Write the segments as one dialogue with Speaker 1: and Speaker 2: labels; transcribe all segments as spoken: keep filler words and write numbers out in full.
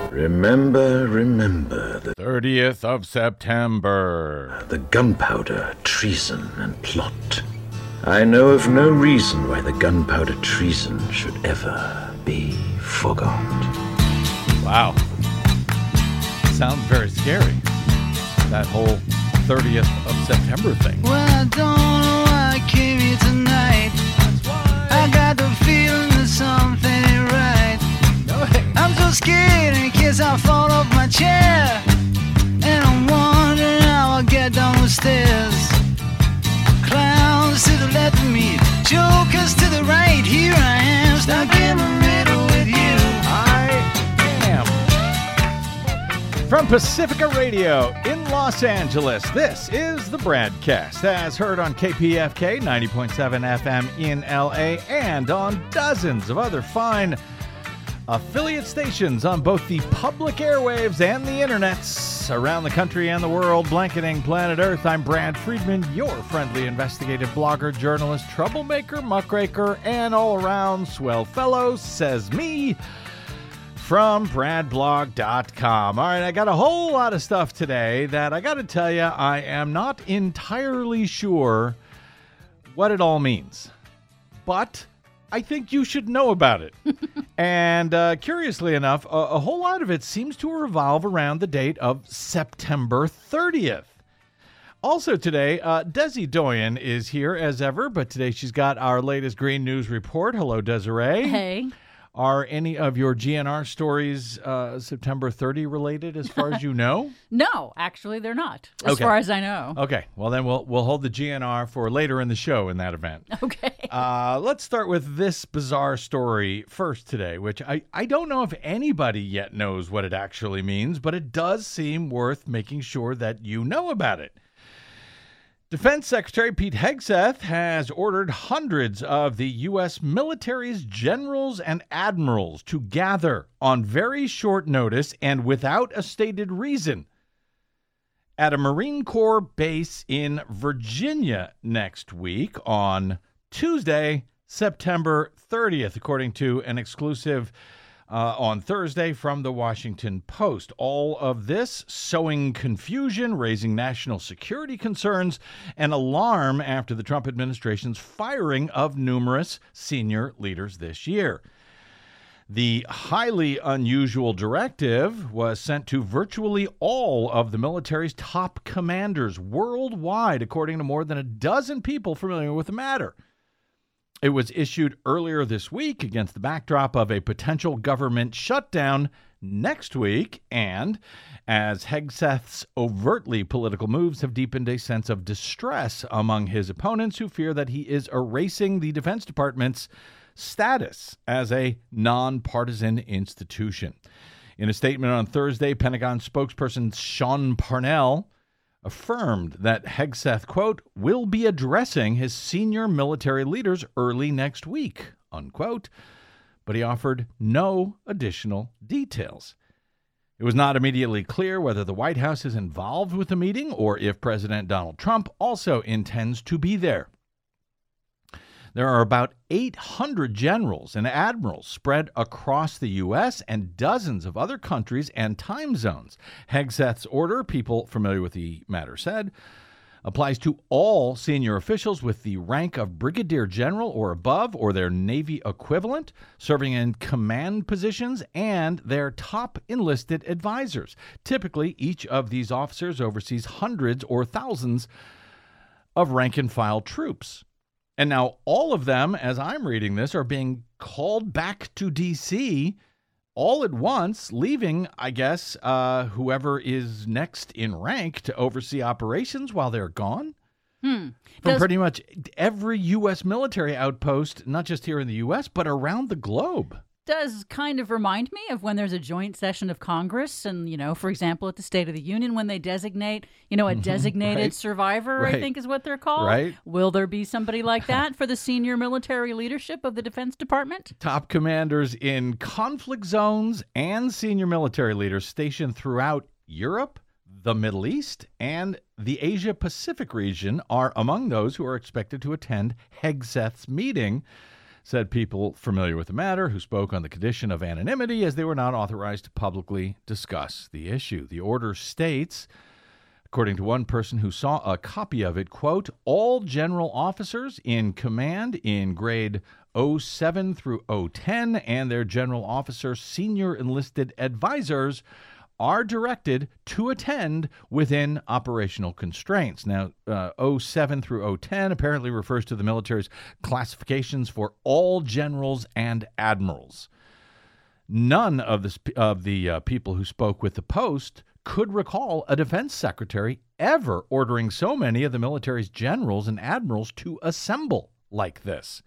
Speaker 1: Remember, remember the
Speaker 2: thirtieth of September.
Speaker 1: The gunpowder, treason, and plot. I know of no reason why the gunpowder treason should ever be forgot.
Speaker 2: Wow. Sounds very scary. That whole thirtieth of September thing.
Speaker 3: Well, I don't know why I came here tonight.
Speaker 2: That's why.
Speaker 3: I got the feeling that something ain't right.
Speaker 2: No, hey.
Speaker 3: I'm so scared in case I fall off my chair. And I'm wondering how I'll get down the stairs. Clowns to the left of me, jokers to the right. Here I am, stuck in the middle with you.
Speaker 2: I am. From Pacifica Radio in Los Angeles, this is the Bradcast, as heard on K P F K ninety point seven F M in L A and on dozens of other fine affiliate stations on both the public airwaves and the internets around the country and the world, blanketing planet Earth. I'm Brad Friedman, your friendly investigative blogger, journalist, troublemaker, muckraker, and all-around swell fellow, says me, from brad blog dot com. All right, I got a whole lot of stuff today that I got to tell you, I am not entirely sure what it all means. But I think you should know about it. And uh, curiously enough, a, a whole lot of it seems to revolve around the date of September thirtieth. Also today, uh, Desi Doyen is here as ever, but today she's got our latest Green News report. Hello, Desiree.
Speaker 4: Hey.
Speaker 2: Are any of your G N R stories uh, September thirtieth related as far as you know?
Speaker 4: No, actually they're not, as
Speaker 2: Okay.
Speaker 4: far as I know.
Speaker 2: Okay, well then we'll we'll hold the G N R for later in the show in that event.
Speaker 4: Okay.
Speaker 2: Uh, let's start with this bizarre story first today, which I, I don't know if anybody yet knows what it actually means, but it does seem worth making sure that you know about it. Defense Secretary Pete Hegseth has ordered hundreds of the U S military's generals and admirals to gather on very short notice and without a stated reason at a Marine Corps base in Virginia next week on Tuesday, September thirtieth, according to an exclusive Uh, on Thursday from the Washington Post. All of this sowing confusion, raising national security concerns, and alarm after the Trump administration's firing of numerous senior leaders this year. The highly unusual directive was sent to virtually all of the military's top commanders worldwide, according to more than a dozen people familiar with the matter. It was issued earlier this week against the backdrop of a potential government shutdown next week, and as Hegseth's overtly political moves have deepened a sense of distress among his opponents who fear that he is erasing the Defense Department's status as a nonpartisan institution. In a statement on Thursday, Pentagon spokesperson Sean Parnell affirmed that Hegseth, quote, will be addressing his senior military leaders early next week, unquote, but he offered no additional details. It was not immediately clear whether the White House is involved with the meeting or if President Donald Trump also intends to be there. There are about eight hundred generals and admirals spread across the U S and dozens of other countries and time zones. Hegseth's order, people familiar with the matter said, applies to all senior officials with the rank of brigadier general or above or their Navy equivalent, serving in command positions, and their top enlisted advisors. Typically, each of these officers oversees hundreds or thousands of rank-and-file troops. And now all of them, as I'm reading this, are being called back to D C all at once, leaving, I guess, uh, whoever is next in rank to oversee operations while they're gone.
Speaker 4: Hmm.
Speaker 2: From
Speaker 4: Does-
Speaker 2: pretty much every U S military outpost, not just here in the U S, but around the globe.
Speaker 4: Does kind of remind me of when there's a joint session of Congress and, you know, for example, at the State of the Union, when they designate, you know, a designated
Speaker 2: Right.
Speaker 4: survivor,
Speaker 2: Right.
Speaker 4: I think is what they're called.
Speaker 2: Right.
Speaker 4: Will there be somebody like that for the senior military leadership of the Defense Department?
Speaker 2: Top commanders in conflict zones and senior military leaders stationed throughout Europe, the Middle East, and the Asia-Pacific region are among those who are expected to attend Hegseth's meeting said people familiar with the matter who spoke on the condition of anonymity as they were not authorized to publicly discuss the issue. The order states, according to one person who saw a copy of it, quote, all general officers in command in grade oh seven through oh ten and their general officer senior enlisted advisors are directed to attend within operational constraints. Now, uh, oh seven through oh ten apparently refers to the military's classifications for all generals and admirals. None of the, sp- of the uh, people who spoke with the Post could recall a defense secretary ever ordering so many of the military's generals and admirals to assemble like this.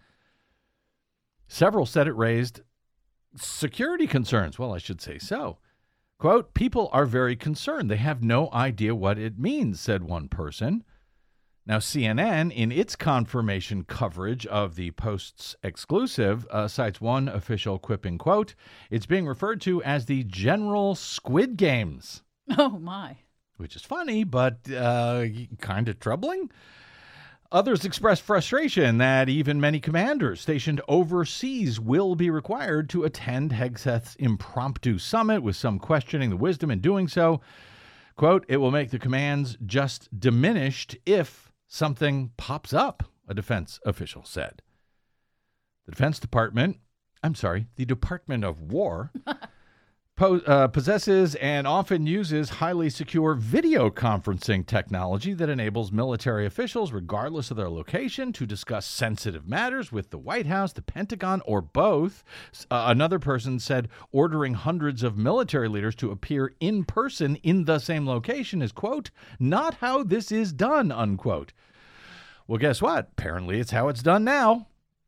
Speaker 2: Several said it raised security concerns. Well, I should say so. Quote, people are very concerned. They have no idea what it means, said one person. Now, C N N, in its confirmation coverage of the Post's exclusive, uh, cites one official quipping, quote, it's being referred to as the General Squid Games.
Speaker 4: Oh, my.
Speaker 2: Which is funny, but uh, kind of troubling. Others expressed frustration that even many commanders stationed overseas will be required to attend Hegseth's impromptu summit, with some questioning the wisdom in doing so. Quote, it will make the commands just diminished if something pops up, a defense official said. The Defense Department, I'm sorry, the Department of War, po- uh, possesses and often uses highly secure video conferencing technology that enables military officials, regardless of their location, to discuss sensitive matters with the White House, the Pentagon, or both. Uh, another person said ordering hundreds of military leaders to appear in person in the same location is, quote, not how this is done, unquote. Well, guess what? Apparently it's how it's done now.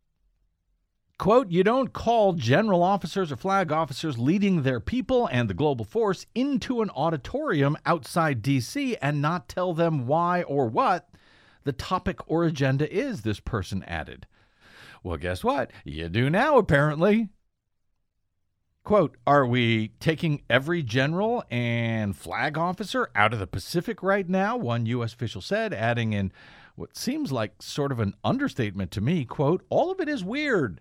Speaker 2: Quote, you don't call general officers or flag officers leading their people and the global force into an auditorium outside D C and not tell them why or what the topic or agenda is, this person added. Well, guess what? You do now, apparently. Quote, are we taking every general and flag officer out of the Pacific right now? One U S official said, adding in what seems like sort of an understatement to me, quote, all of it is weird.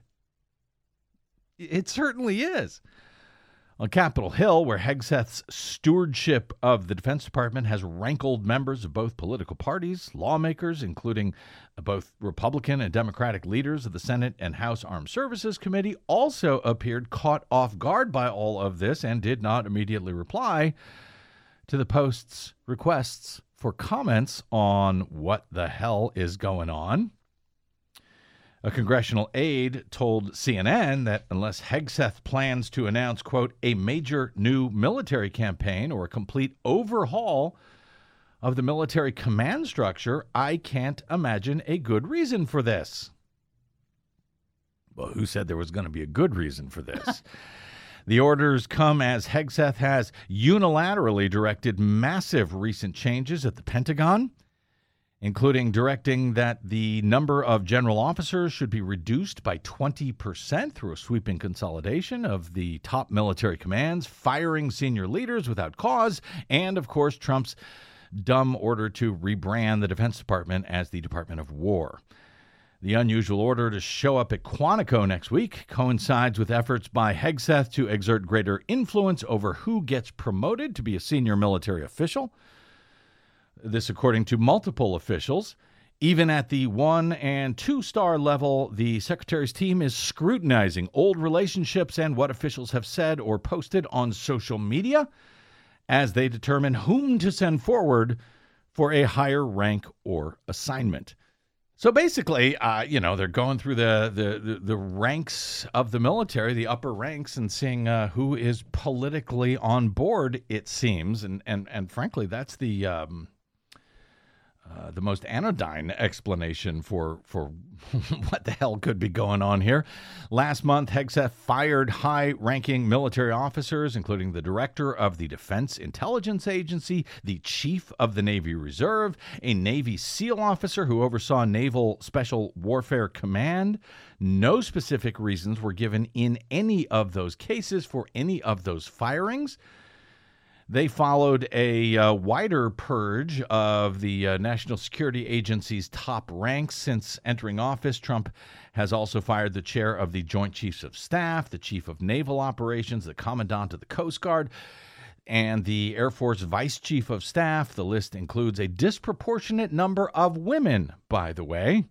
Speaker 2: It certainly is. On Capitol Hill, where Hegseth's stewardship of the Defense Department has rankled members of both political parties, lawmakers, including both Republican and Democratic leaders of the Senate and House Armed Services Committee, also appeared caught off guard by all of this and did not immediately reply to the Post's requests for comments on what the hell is going on. A congressional aide told C N N that unless Hegseth plans to announce, quote, a major new military campaign or a complete overhaul of the military command structure, I can't imagine a good reason for this. Well, who said there was going to be a good reason for this? The orders come as Hegseth has unilaterally directed massive recent changes at the Pentagon, including directing that the number of general officers should be reduced by twenty percent through a sweeping consolidation of the top military commands, firing senior leaders without cause, and, of course, Trump's dumb order to rebrand the Defense Department as the Department of War. The unusual order to show up at Quantico next week coincides with efforts by Hegseth to exert greater influence over who gets promoted to be a senior military official. This, according to multiple officials. Even at the one- and two-star level, the secretary's team is scrutinizing old relationships and what officials have said or posted on social media as they determine whom to send forward for a higher rank or assignment. So basically, uh, you know, they're going through the, the, the, the ranks of the military, the upper ranks, and seeing uh, who is politically on board, it seems. And, and, and frankly, that's the... Um, Uh, the most anodyne explanation for for what the hell could be going on here. Last month, Hegseth fired high-ranking military officers, including the director of the Defense Intelligence Agency, the chief of the Navy Reserve, a Navy SEAL officer who oversaw Naval Special Warfare Command. No specific reasons were given in any of those cases for any of those firings. They followed a uh, wider purge of the uh, National Security Agency's top ranks since entering office. Trump has also fired the chair of the Joint Chiefs of Staff, the chief of naval operations, the commandant of the Coast Guard, and the Air Force vice chief of staff. The list includes a disproportionate number of women, by the way.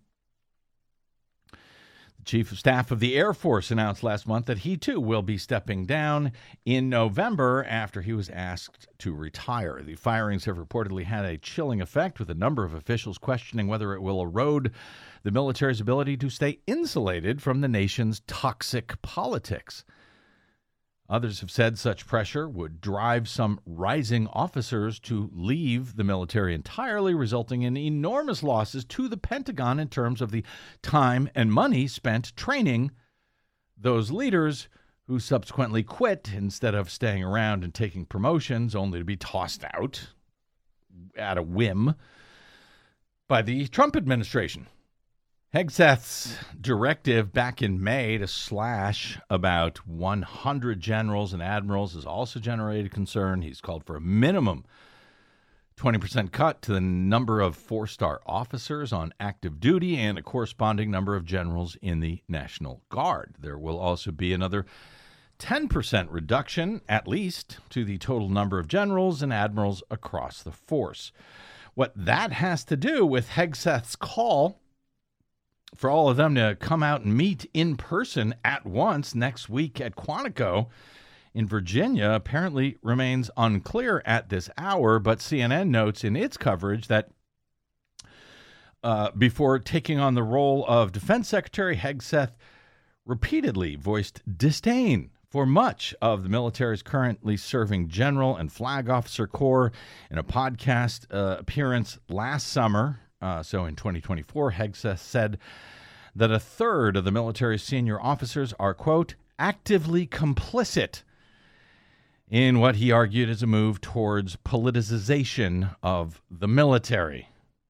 Speaker 2: Chief of Staff of the Air Force announced last month that he, too, will be stepping down in November after he was asked to retire. The firings have reportedly had a chilling effect, with a number of officials questioning whether it will erode the military's ability to stay insulated from the nation's toxic politics. Others have said such pressure would drive some rising officers to leave the military entirely, resulting in enormous losses to the Pentagon in terms of the time and money spent training those leaders who subsequently quit instead of staying around and taking promotions, only to be tossed out at a whim by the Trump administration. Hegseth's directive back in May to slash about one hundred generals and admirals has also generated concern. He's called for a minimum twenty percent cut to the number of four-star officers on active duty and a corresponding number of generals in the National Guard. There will also be another ten percent reduction, at least, to the total number of generals and admirals across the force. What that has to do with Hegseth's call for all of them to come out and meet in person at once next week at Quantico in Virginia apparently remains unclear at this hour, but C N N notes in its coverage that uh, before taking on the role of Defense Secretary, Hegseth repeatedly voiced disdain for much of the military's currently serving general and flag officer corps. In a podcast uh, appearance last summer, Uh, so in twenty twenty-four, Hegseth said that a third of the military's senior officers are, quote, actively complicit in what he argued is a move towards politicization of the military.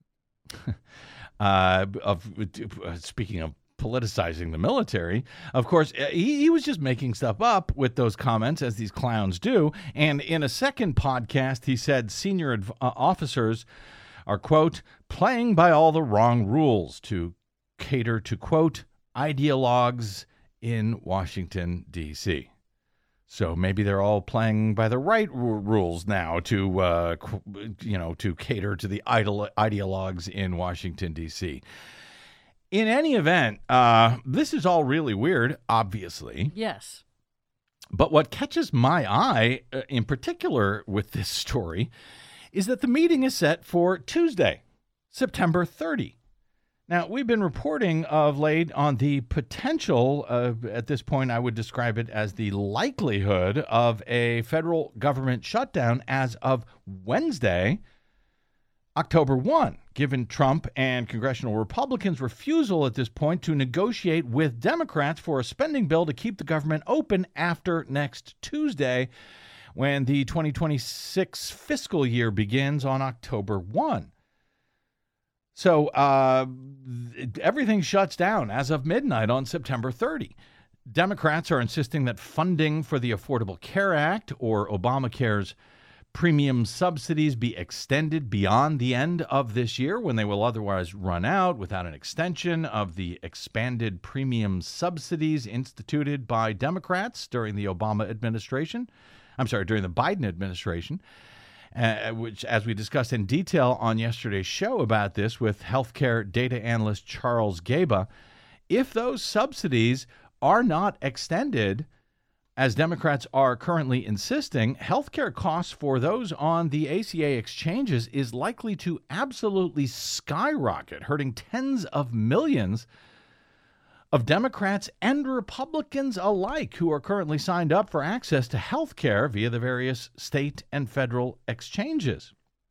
Speaker 2: uh, of uh, Speaking of politicizing the military, of course, he, he was just making stuff up with those comments, as these clowns do. And in a second podcast, he said senior adv- uh, officers are, quote, playing by all the wrong rules to cater to, quote, ideologues in Washington, D C So maybe they're all playing by the right r- rules now to, uh, qu- you know, to cater to the idol- ideologues in Washington, D C In any event, uh, this is all really weird, obviously.
Speaker 4: Yes.
Speaker 2: But what catches my eye, uh, in particular with this story, is that the meeting is set for Tuesday, September thirtieth. Now, we've been reporting of late on the potential, uh, at this point I would describe it as the likelihood of a federal government shutdown as of Wednesday, October first, given Trump and congressional Republicans' refusal at this point to negotiate with Democrats for a spending bill to keep the government open after next Tuesday, when the twenty twenty-six fiscal year begins on October first. So uh, everything shuts down as of midnight on September thirtieth. Democrats are insisting that funding for the Affordable Care Act, or Obamacare's premium subsidies, be extended beyond the end of this year, when they will otherwise run out, without an extension of the expanded premium subsidies instituted by Democrats during the Obama administration. I'm sorry, during the Biden administration, uh, which, as we discussed in detail on yesterday's show about this with healthcare data analyst Charles Gaba, if those subsidies are not extended, as Democrats are currently insisting, healthcare costs for those on the A C A exchanges is likely to absolutely skyrocket, hurting tens of millions of Democrats and Republicans alike who are currently signed up for access to health care via the various state and federal exchanges.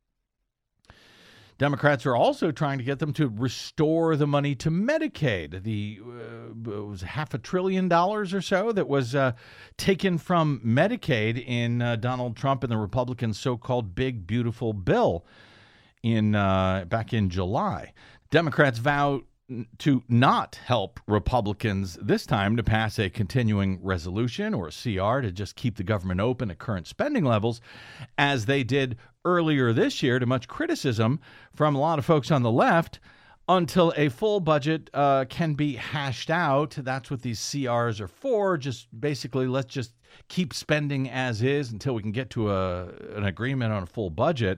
Speaker 2: Democrats are also trying to get them to restore the money to Medicaid, the uh, it was half a trillion dollars or so that was uh, taken from Medicaid in uh, Donald Trump and the Republicans' so-called Big Beautiful Bill in uh, back in July. Democrats vow to not help Republicans this time to pass a continuing resolution or a C R to just keep the government open at current spending levels, as they did earlier this year, to much criticism from a lot of folks on the left, until a full budget uh, can be hashed out. That's what these C Rs are for. Just basically, let's just keep spending as is until we can get to a, an agreement on a full budget.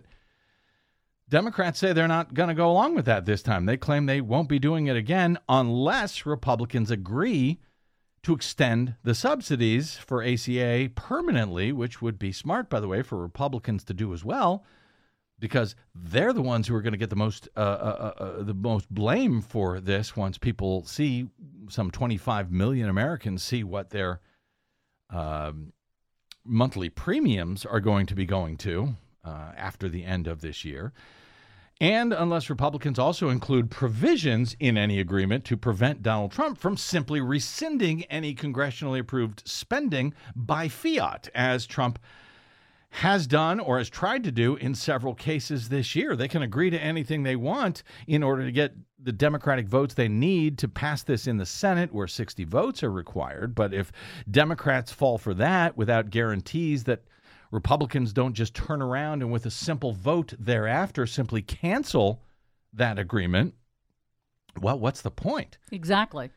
Speaker 2: Democrats say they're not going to go along with that this time. They claim they won't be doing it again unless Republicans agree to extend the subsidies for A C A permanently, which would be smart, by the way, for Republicans to do as well, because they're the ones who are going to get the most uh, uh, uh, the most blame for this once people see, some twenty-five million Americans see what their um, monthly premiums are going to be going to uh, after the end of this year. And unless Republicans also include provisions in any agreement to prevent Donald Trump from simply rescinding any congressionally approved spending by fiat, as Trump has done or has tried to do in several cases this year. They can agree to anything they want in order to get the Democratic votes they need to pass this in the Senate, where sixty votes are required. But if Democrats fall for that without guarantees that Republicans don't just turn around and with a simple vote thereafter simply cancel that agreement, well, what's the point?
Speaker 4: Exactly.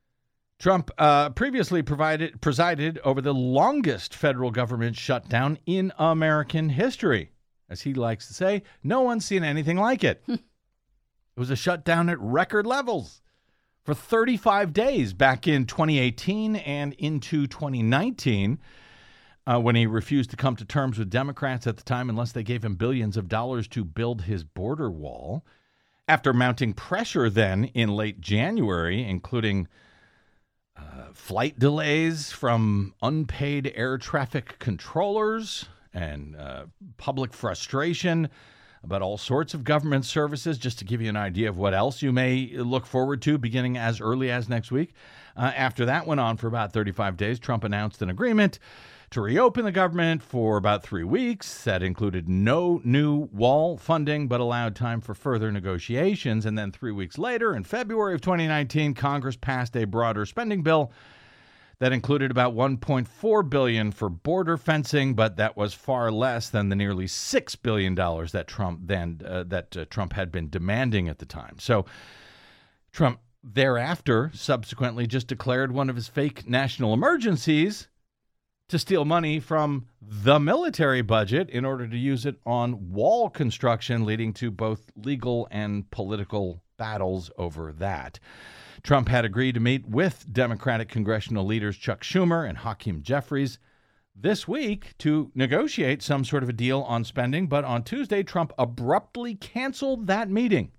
Speaker 2: Trump uh, previously provided, presided over the longest federal government shutdown in American history. As he likes to say, no one's seen anything like it. It was a shutdown at record levels for thirty-five days back in twenty eighteen and into twenty nineteen. Uh, when he refused to come to terms with Democrats at the time unless they gave him billions of dollars to build his border wall. After mounting pressure then in late January, including uh, flight delays from unpaid air traffic controllers and uh, public frustration about all sorts of government services, just to give you an idea of what else you may look forward to beginning as early as next week. Uh, after that went on for about thirty-five days, Trump announced an agreement to reopen the government for about three weeks. That included no new wall funding, but allowed time for further negotiations. And then three weeks later, in February of twenty nineteen, Congress passed a broader spending bill that included about one point four billion dollars for border fencing, but that was far less than the nearly six billion dollars that Trump then uh, that uh, Trump had been demanding at the time. So Trump thereafter subsequently just declared one of his fake national emergencies to steal money from the military budget in order to use it on wall construction, leading to both legal and political battles over that. Trump had agreed to meet with Democratic congressional leaders Chuck Schumer and Hakeem Jeffries this week to negotiate some sort of a deal on spending, but on Tuesday, Trump abruptly canceled that meeting.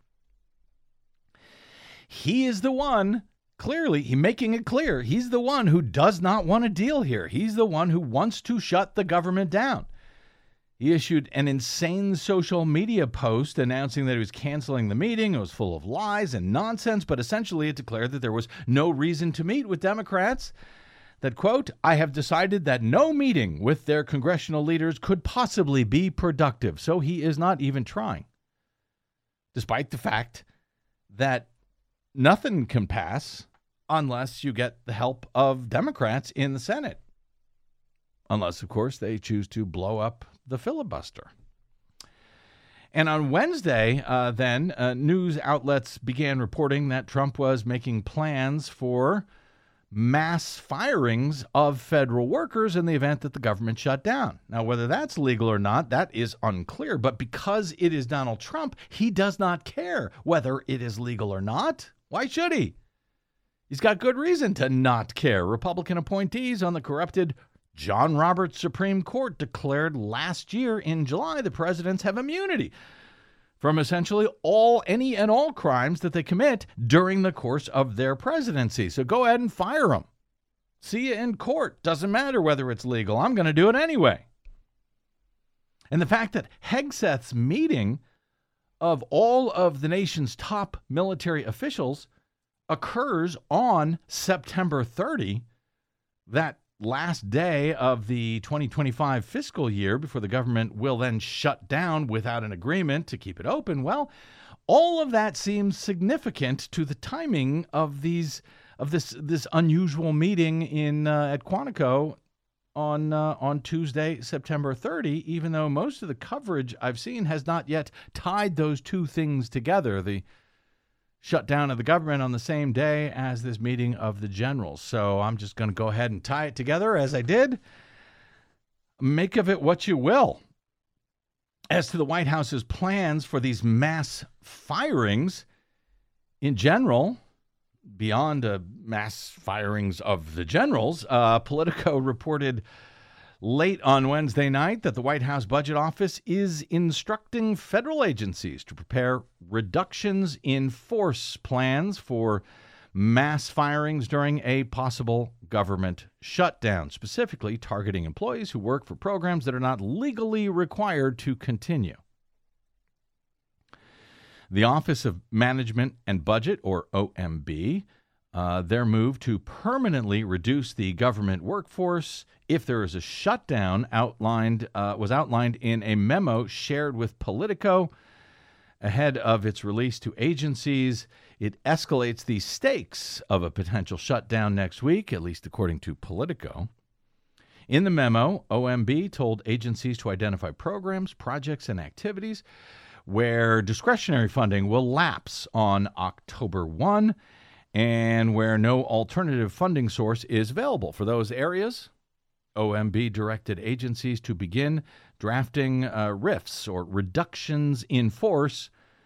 Speaker 2: He is the one, clearly, he making it clear, he's the one who does not want a deal here. He's the one who wants to shut the government down. He issued an insane social media post announcing that he was canceling the meeting. It was full of lies and nonsense, but essentially it declared that there was no reason to meet with Democrats. That, quote, I have decided that no meeting with their congressional leaders could possibly be productive. So he is not even trying, despite the fact that nothing can pass unless you get the help of Democrats in the Senate. Unless, of course, they choose to blow up the filibuster. And on Wednesday, uh, then, uh, news outlets began reporting that Trump was making plans for mass firings of federal workers in the event that the government shut down. Now, whether that's legal or not, that is unclear. But because it is Donald Trump, he does not care whether it is legal or not. Why should he? He's got good reason to not care. Republican appointees on the corrupted John Roberts Supreme Court declared last year in July the presidents have immunity from essentially all, any and all crimes that they commit during the course of their presidency. So go ahead and fire them. See you in court. Doesn't matter whether it's legal. I'm going to do it anyway. And the fact that Hegseth's meeting of all of the nation's top military officials occurs on September thirtieth, that last day of the twenty twenty-five fiscal year before the government will then shut down without an agreement to keep it open. Well, All of that seems significant to the timing of these of this this unusual meeting in uh, at Quantico on uh, on Tuesday, September thirtieth, even though most of the coverage I've seen has not yet tied those two things together, the shutdown of the government on the same day as this meeting of the generals. So I'm just going to go ahead and tie it together as I did. Make of it what you will. As to the White House's plans for these mass firings in general, beyond uh, mass firings of the generals, uh, Politico reported late on Wednesday night that the White House Budget Office is instructing federal agencies to prepare reductions in force plans for mass firings during a possible government shutdown, specifically targeting employees who work for programs that are not legally required to continue. The Office of Management and Budget, or O M B, uh, their move to permanently reduce the government workforce if there is a shutdown outlined uh, was outlined in a memo shared with Politico ahead of its release to agencies. It escalates the stakes of a potential shutdown next week, at least according to Politico. In the memo, O M B told agencies to identify programs, projects, and activities where discretionary funding will lapse on October first and where no alternative funding source is available. For those areas, O M B directed agencies to begin drafting uh, R I Fs, or reductions in force,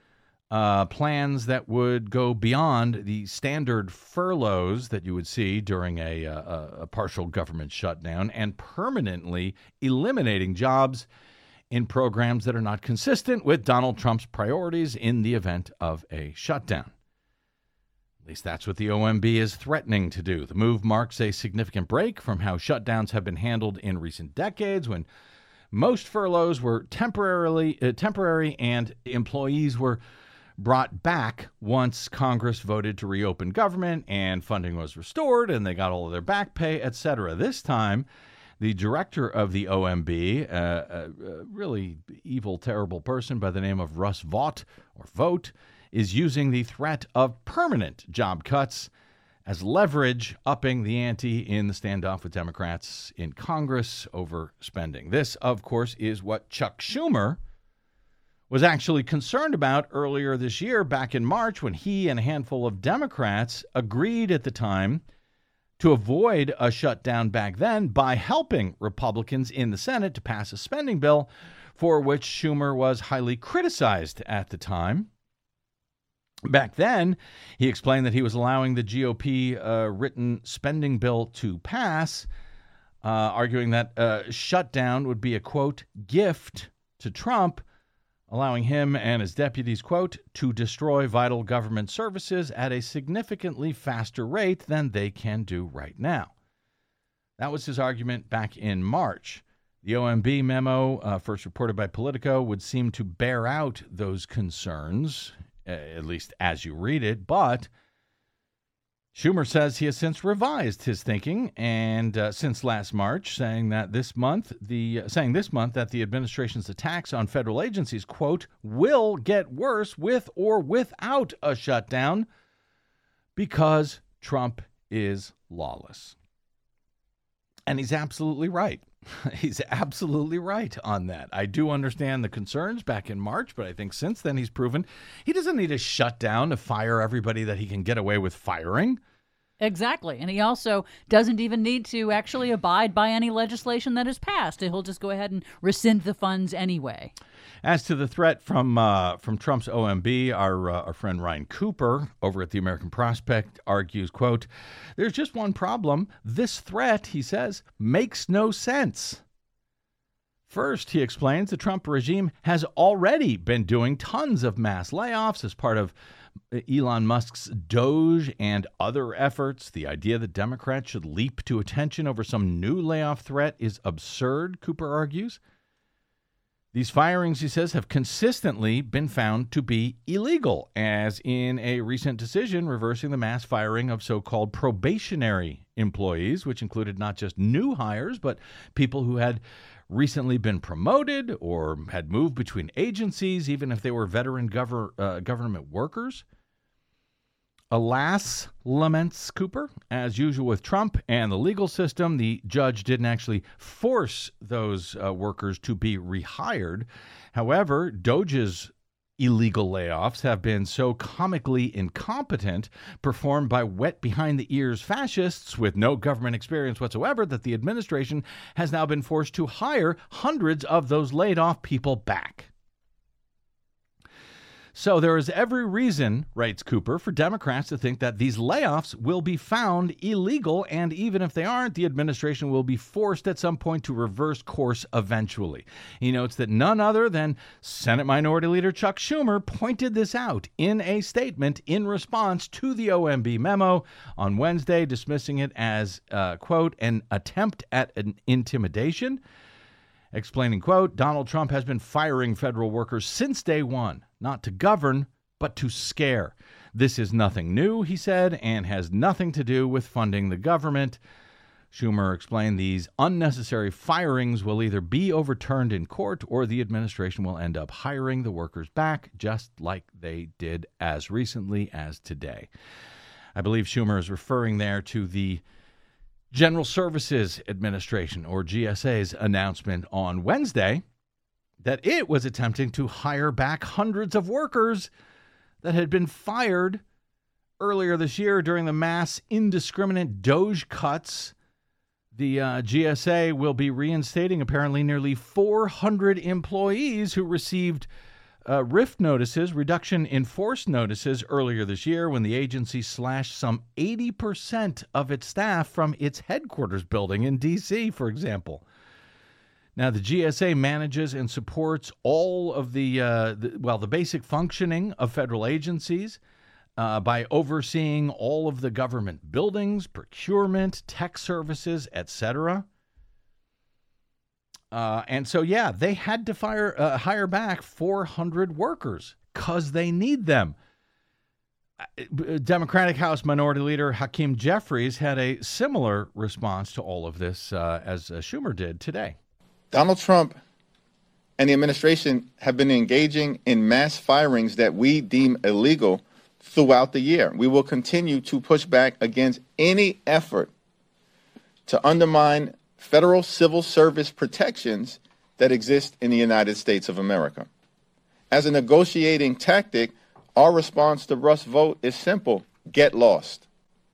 Speaker 2: uh, plans that would go beyond the standard furloughs that you would see during a, a, a partial government shutdown, and permanently eliminating jobs in programs that are not consistent with Donald Trump's priorities in the event of a shutdown. At least that's what the O M B is threatening to do. The move marks a significant break from how shutdowns have been handled in recent decades, when most furloughs were temporarily uh, temporary and employees were brought back once Congress voted to reopen government and funding was restored and they got all of their back pay, et cetera. This time, the director of the O M B, uh, a, a really evil, terrible person by the name of Russ Vought, or Vote, is using the threat of permanent job cuts as leverage, upping the ante in the standoff with Democrats in Congress over spending. This, of course, is what Chuck Schumer was actually concerned about earlier this year, back in March, when he and a handful of Democrats agreed at the time to avoid a shutdown back then by helping Republicans in the Senate to pass a spending bill for which Schumer was highly criticized at the time. Back then, he explained that he was allowing the G O P-written uh, spending bill to pass, uh, arguing that uh, shutdown would be a, quote, gift to Trump, allowing him and his deputies, quote, to destroy vital government services at a significantly faster rate than they can do right now. That was his argument back in March. The O M B memo, uh, first reported by Politico, would seem to bear out those concerns, at least as you read it, but Schumer says he has since revised his thinking, and uh, since last March, saying that this month, the uh, saying this month that the administration's attacks on federal agencies, quote, will get worse with or without a shutdown because Trump is lawless. And he's absolutely right. He's absolutely right on that. I do understand the concerns back in March, but I think since then he's proven he doesn't need a shutdown to fire everybody that he can get away with firing.
Speaker 4: Exactly. And he also doesn't even need to actually abide by any legislation that is passed. He'll just go ahead and rescind the funds anyway.
Speaker 2: As to the threat from uh, from Trump's O M B, our uh, our friend Ryan Cooper over at the American Prospect argues, quote, there's just one problem. This threat, he says, makes no sense. First, he explains, the Trump regime has already been doing tons of mass layoffs as part of Elon Musk's Doge and other efforts. The idea that Democrats should leap to attention over some new layoff threat is absurd, Cooper argues. These firings, he says, have consistently been found to be illegal, as in a recent decision reversing the mass firing of so-called probationary employees, which included not just new hires, but people who had recently been promoted or had moved between agencies, even if they were veteran gover- uh, government workers. Alas, laments Cooper, as usual with Trump and the legal system, the judge didn't actually force those uh, workers to be rehired. However, Doge's illegal layoffs have been so comically incompetent, performed by wet behind-the-ears fascists with no government experience whatsoever, that the administration has now been forced to hire hundreds of those laid-off people back. So there is every reason, writes Cooper, for Democrats to think that these layoffs will be found illegal, and even if they aren't, the administration will be forced at some point to reverse course eventually. He notes that none other than Senate Minority Leader Chuck Schumer pointed this out in a statement in response to the O M B memo on Wednesday, dismissing it as, uh, quote, an attempt at an intimidation. Explaining, quote, Donald Trump has been firing federal workers since day one, not to govern, but to scare. This is nothing new, he said, and has nothing to do with funding the government. Schumer explained these unnecessary firings will either be overturned in court or the administration will end up hiring the workers back, just like they did as recently as today. I believe Schumer is referring there to the General Services Administration, or G S A's, announcement on Wednesday that it was attempting to hire back hundreds of workers that had been fired earlier this year during the mass indiscriminate Doge cuts. The uh, G S A will be reinstating apparently nearly four hundred employees who received Uh, R I F notices, reduction in force notices, earlier this year when the agency slashed some eighty percent of its staff from its headquarters building in D C, for example. Now, the G S A manages and supports all of the, uh, the well, the basic functioning of federal agencies uh, by overseeing all of the government buildings, procurement, tech services, et cetera. Uh, and so, yeah, they had to fire, uh, hire back four hundred workers because they need them. Democratic House Minority Leader Hakeem Jeffries had a similar response to all of this uh, as uh, Schumer did today.
Speaker 5: Donald Trump and the administration have been engaging in mass firings that we deem illegal throughout the year. We will continue to push back against any effort to undermine federal civil service protections that exist in the United States of America. As a negotiating tactic, our response to Russ' vote is simple: get lost.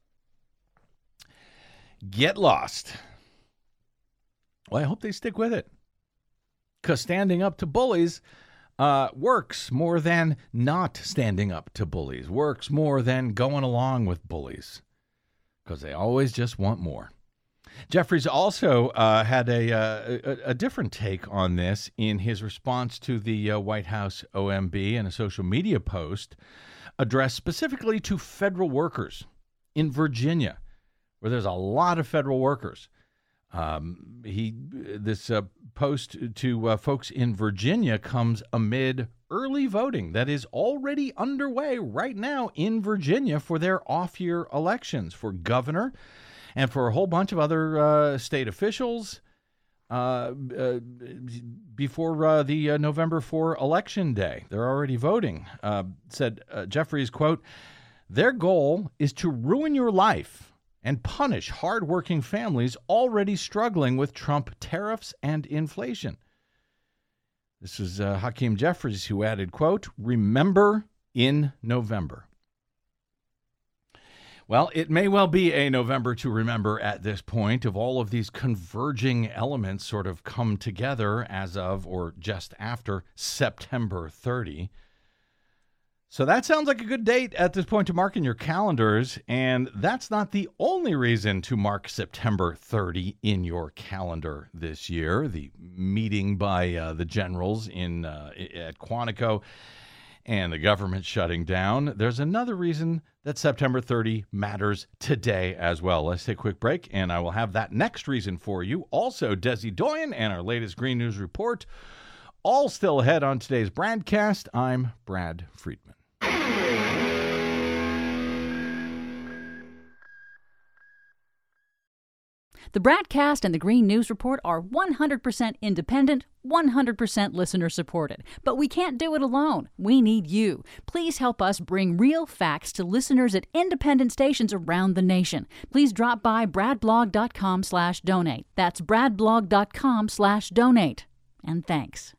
Speaker 2: Get lost. Well, I hope they stick with it, because standing up to bullies uh, works more than not standing up to bullies, works more than going along with bullies, because they always just want more. Jeffries also uh, had a, uh, a a different take on this in his response to the uh, White House O M B and a social media post addressed specifically to federal workers in Virginia, where there's a lot of federal workers. Um, he this uh, post to uh, folks in Virginia comes amid early voting that is already underway right now in Virginia for their off-year elections for governor and for a whole bunch of other uh, state officials uh, uh, before uh, the uh, November fourth election day. They're already voting, uh, said uh, Jeffries, quote, "Their goal is to ruin your life and punish hardworking families already struggling with Trump tariffs and inflation." This is uh, Hakeem Jeffries who added, quote, "Remember in November." Well, it may well be a November to remember at this point, if all of these converging elements sort of come together as of or just after September thirtieth. So that sounds like a good date at this point to mark in your calendars, and that's not the only reason to mark September thirtieth in your calendar this year, the meeting by uh, the generals in uh, at Quantico and the government shutting down. There's another reason that September thirtieth matters today as well. Let's take a quick break, and I will have that next reason for you. Also, Desi Doyen and our latest Green News Report All still ahead on today's BradCast. I'm Brad Friedman.
Speaker 4: The BradCast and the Green News Report are one hundred percent independent, one hundred percent listener supported. But we can't do it alone. We need you. Please help us bring real facts to listeners at independent stations around the nation. Please drop by bradblog.com slash donate. That's bradblog.com slash donate. And thanks.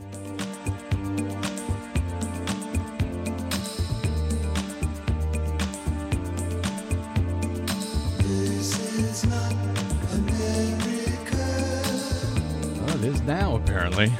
Speaker 2: It is now, apparently.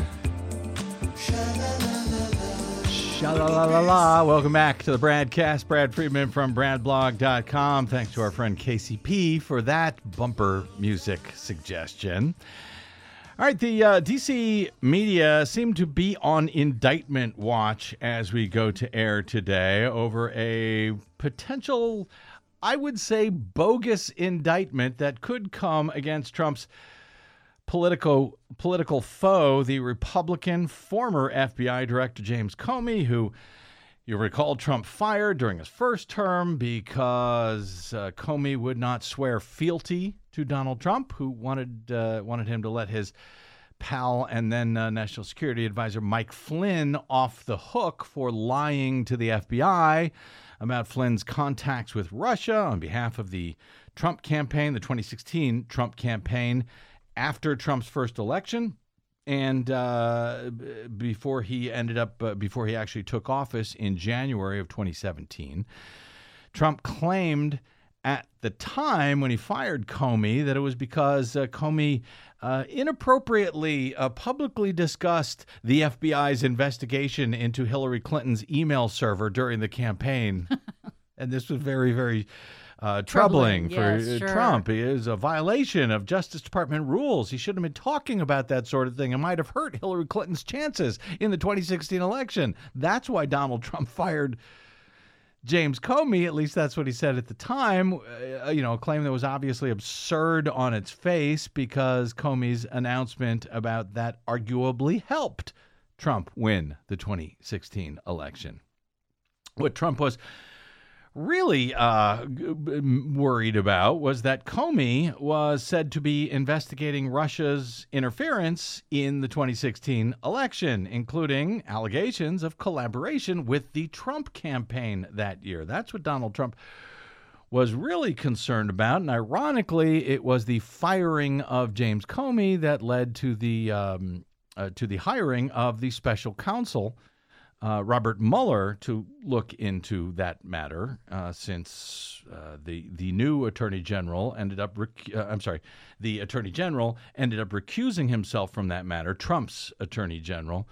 Speaker 2: Sha-la-la-la-la. Welcome back to the BradCast. Brad Friedman from bradblog dot com. Thanks to our friend K C P for that bumper music suggestion. All right, the uh, D C media seem to be on indictment watch as we go to air today over a potential, I would say, bogus indictment that could come against Trump's political political foe, the Republican former F B I Director James Comey, who you recall Trump fired during his first term because uh, Comey would not swear fealty to Donald Trump, who wanted uh, wanted him to let his pal and then uh, National Security Advisor Mike Flynn off the hook for lying to the F B I about Flynn's contacts with Russia on behalf of the Trump campaign, the twenty sixteen Trump campaign, after Trump's first election and uh, b- before he ended up, uh, before he actually took office in January of twenty seventeen. Trump claimed at the time when he fired Comey that it was because uh, Comey uh, inappropriately uh, publicly discussed the F B I's investigation into Hillary Clinton's email server during the campaign. And this was very, very Uh, troubling, troubling for
Speaker 4: yes,
Speaker 2: uh,
Speaker 4: sure.
Speaker 2: Trump. It is a violation of Justice Department rules. He shouldn't have been talking about that sort of thing. It might have hurt Hillary Clinton's chances in the twenty sixteen election. That's why Donald Trump fired James Comey. At least that's what he said at the time. Uh, you know, a claim that was obviously absurd on its face because Comey's announcement about that arguably helped Trump win the twenty sixteen election. What Trump was really uh, worried about was that Comey was said to be investigating Russia's interference in the twenty sixteen election, including allegations of collaboration with the Trump campaign that year. That's what Donald Trump was really concerned about. And ironically, it was the firing of James Comey that led to the um, uh, to the hiring of the special counsel, Uh, Robert Mueller, to look into that matter, uh, since uh, the the new Attorney General ended up, rec- uh, I'm sorry, the Attorney General ended up recusing himself from that matter, Trump's Attorney General,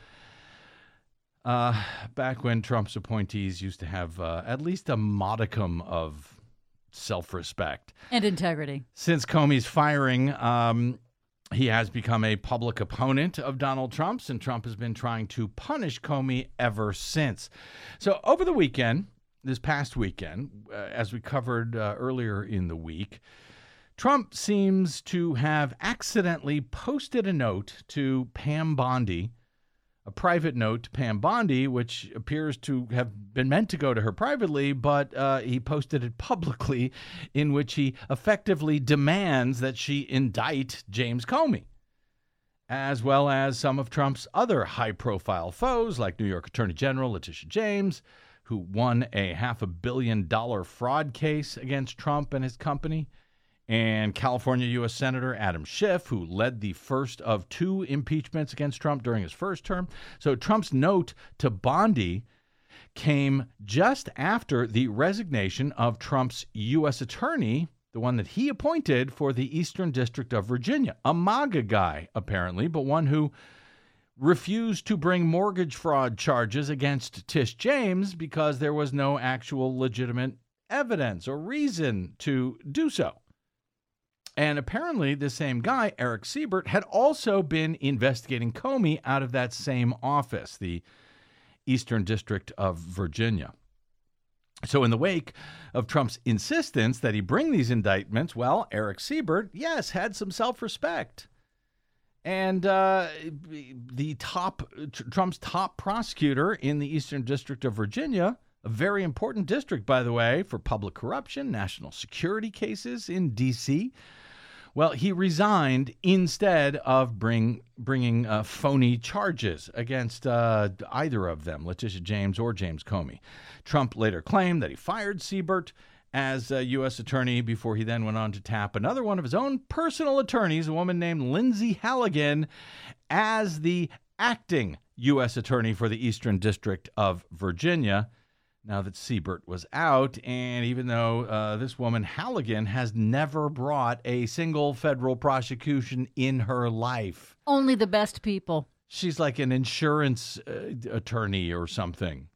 Speaker 2: uh, back when Trump's appointees used to have uh, at least a modicum of self-respect.
Speaker 4: And integrity.
Speaker 2: Since Comey's firing, um, he has become a public opponent of Donald Trump's, and Trump has been trying to punish Comey ever since. So over the weekend, this past weekend, uh, as we covered uh, earlier in the week, Trump seems to have accidentally posted a note to Pam Bondi, a private note to Pam Bondi, which appears to have been meant to go to her privately, but uh, he posted it publicly, in which he effectively demands that she indict James Comey, as well as some of Trump's other high-profile foes, like New York Attorney General Letitia James, who won a half a billion dollar fraud case against Trump and his company, and California U S Senator Adam Schiff, who led the first of two impeachments against Trump during his first term. So Trump's note to Bondi came just after the resignation of Trump's U S attorney, the one that he appointed for the Eastern District of Virginia, a MAGA guy, apparently, but one who refused to bring mortgage fraud charges against Tish James because there was no actual legitimate evidence or reason to do so. And apparently the same guy, Eric Siebert, had also been investigating Comey out of that same office, the Eastern District of Virginia. So in the wake of Trump's insistence that he bring these indictments, well, Eric Siebert, yes, had some self-respect. And uh, the top, Trump's top prosecutor in the Eastern District of Virginia, a very important district, by the way, for public corruption, national security cases in D C, well, he resigned instead of bring, bringing uh, phony charges against uh, either of them, Letitia James or James Comey. Trump later claimed that he fired Siebert as a U S attorney before he then went on to tap another one of his own personal attorneys, a woman named Lindsay Halligan, as the acting U S attorney for the Eastern District of Virginia, now that Siebert was out. And even though uh, this woman, Halligan, has never brought a single federal prosecution in her life.
Speaker 4: Only the best people.
Speaker 2: She's like an insurance uh, attorney or something.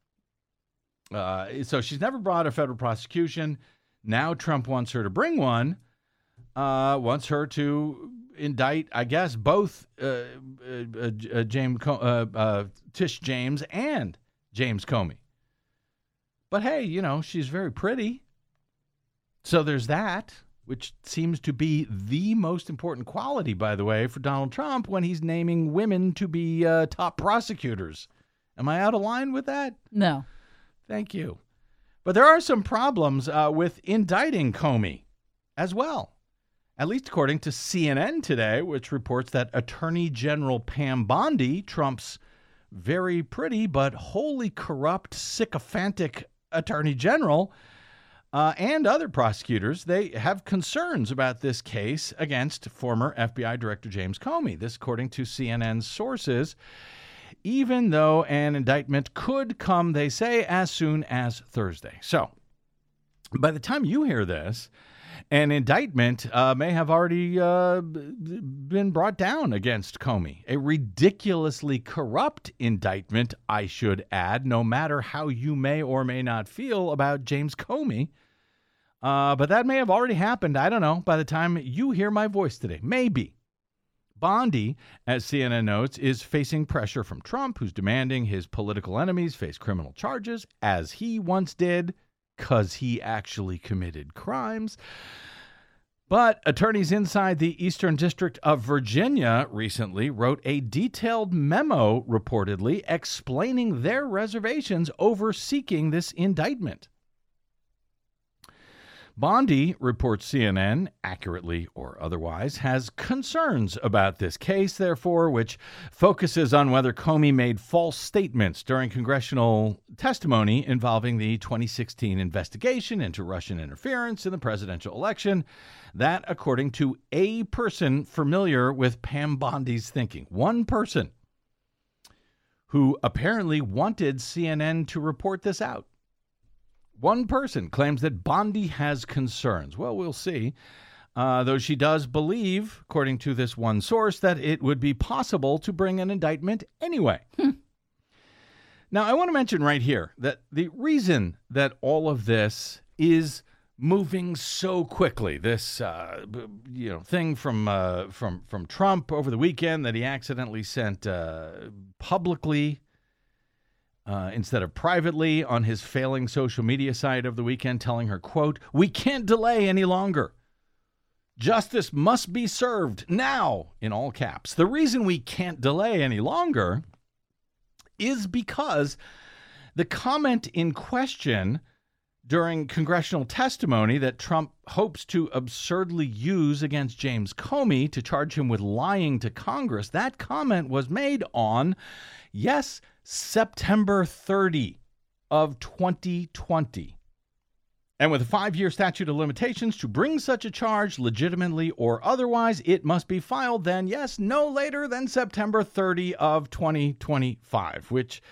Speaker 2: Uh, so she's never brought a federal prosecution. Now Trump wants her to bring one, uh, wants her to indict, I guess, both uh, uh, uh, James, uh, uh, Tish James and James Comey. But hey, you know, she's very pretty. So there's that, which seems to be the most important quality, by the way, for Donald Trump when he's naming women to be uh, top prosecutors. Am I out of line with that?
Speaker 4: No.
Speaker 2: Thank you. But there are some problems uh, with indicting Comey as well, at least according to C N N today, which reports that Attorney General Pam Bondi, Trump's very pretty but wholly corrupt, sycophantic Attorney General, uh, and other prosecutors, they have concerns about this case against former F B I Director James Comey. This, according to C N N's sources, even though an indictment could come, they say, as soon as Thursday. So, by the time you hear this, an indictment uh, may have already uh, been brought down against Comey. A ridiculously corrupt indictment, I should add, no matter how you may or may not feel about James Comey. Uh, but that may have already happened, I don't know, by the time you hear my voice today. Maybe. Bondi, as C N N notes, is facing pressure from Trump, who's demanding his political enemies face criminal charges, as he once did, because he actually committed crimes. But attorneys inside the Eastern District of Virginia recently wrote a detailed memo, reportedly, explaining their reservations over seeking this indictment. Bondi, reports C N N, accurately or otherwise, has concerns about this case, therefore, which focuses on whether Comey made false statements during congressional testimony involving the twenty sixteen investigation into Russian interference in the presidential election. That, according to a person familiar with Pam Bondi's thinking, one person who apparently wanted C N N to report this out. One person claims that Bondi has concerns. Well, we'll see. Uh, though she does believe, according to this one source, that it would be possible to bring an indictment anyway. Hmm. Now, I want to mention right here that the reason that all of this is moving so quickly, this uh, you know thing from uh, from from Trump over the weekend that he accidentally sent uh, publicly Uh, instead of privately on his failing social media site of the weekend, telling her, quote, "We can't delay any longer. Justice must be served now," in all caps. The reason we can't delay any longer is because the comment in question during congressional testimony that Trump hopes to absurdly use against James Comey to charge him with lying to Congress, that comment was made on, yes, September thirtieth of twenty twenty. And with a five-year statute of limitations to bring such a charge legitimately or otherwise, it must be filed then, yes, no later than September thirtieth of twenty twenty-five, which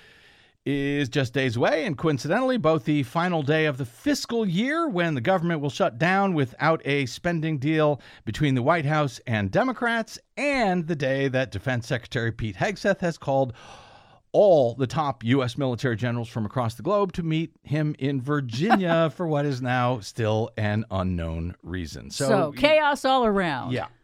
Speaker 2: is just days away, and coincidentally, both the final day of the fiscal year when the government will shut down without a spending deal between the White House and Democrats, and the day that Defense Secretary Pete Hegseth has called all the top U S military generals from across the globe to meet him in Virginia for what is now still an unknown reason. So,
Speaker 4: so chaos all around.
Speaker 2: Yeah.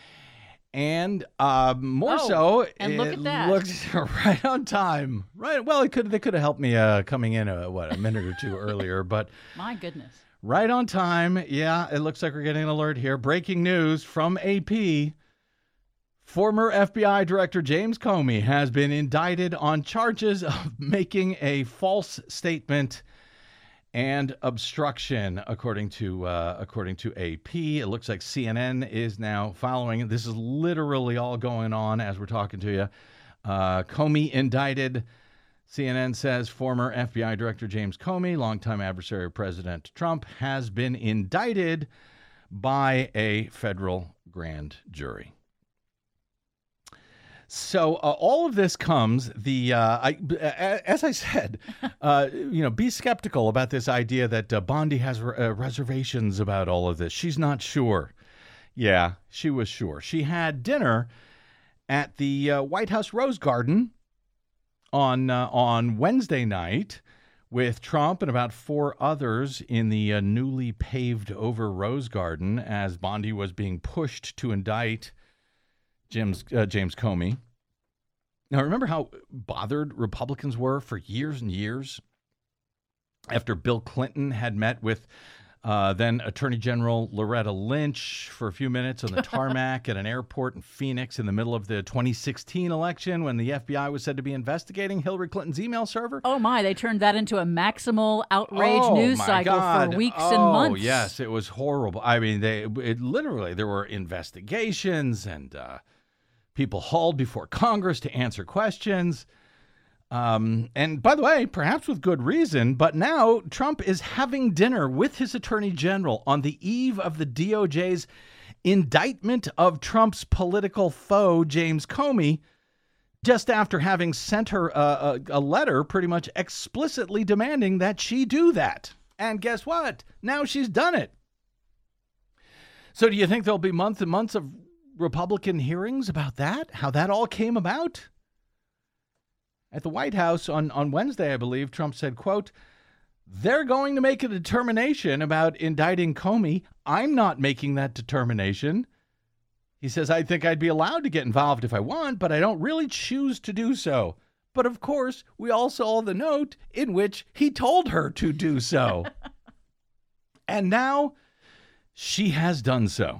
Speaker 2: And uh, more
Speaker 4: oh,
Speaker 2: so,
Speaker 4: and
Speaker 2: it
Speaker 4: look at that.
Speaker 2: looked right on time. Right. Well, it could they could have helped me uh, coming in a, what a minute or two earlier, but
Speaker 4: my goodness,
Speaker 2: right on time. Yeah, it looks like we're getting an alert here. Breaking news from A P: Former F B I Director James Comey has been indicted on charges of making a false statement and obstruction, according to uh, according to A P. It looks like C N N is now following. This is literally all going on as we're talking to you. Uh, Comey indicted. C N N says former F B I Director James Comey, longtime adversary of President Trump, has been indicted by a federal grand jury. So uh, all of this comes, the uh, I, as I said, uh, you know, be skeptical about this idea that uh, Bondi has re- uh, reservations about all of this. She's not sure. Yeah, she was sure. She had dinner at the uh, White House Rose Garden on uh, on Wednesday night with Trump and about four others in the uh, newly paved over Rose Garden as Bondi was being pushed to indict James, uh, James Comey. Now, remember how bothered Republicans were for years and years after Bill Clinton had met with uh, then Attorney General Loretta Lynch for a few minutes on the tarmac at an airport in Phoenix in the middle of the twenty sixteen election when the F B I was said to be investigating Hillary Clinton's email server?
Speaker 4: Oh, my. They turned that into a maximal outrage
Speaker 2: oh,
Speaker 4: news
Speaker 2: my
Speaker 4: cycle
Speaker 2: God.
Speaker 4: for weeks
Speaker 2: oh,
Speaker 4: and months.
Speaker 2: Oh, yes. It was horrible. I mean, they it literally, there were investigations and uh, people hauled before Congress to answer questions. Um, and by the way, perhaps with good reason, but now Trump is having dinner with his attorney general on the eve of the D O J's indictment of Trump's political foe, James Comey, just after having sent her a, a, a letter pretty much explicitly demanding that she do that. And guess what? Now she's done it. So do you think there'll be months and months of Republican hearings about that? How that all came about? At the White House on, on Wednesday, I believe, Trump said, quote, "They're going to make a determination about indicting Comey. I'm not making that determination." He says, "I think I'd be allowed to get involved if I want, but I don't really choose to do so." But of course, we all saw the note in which he told her to do so. And now she has done so.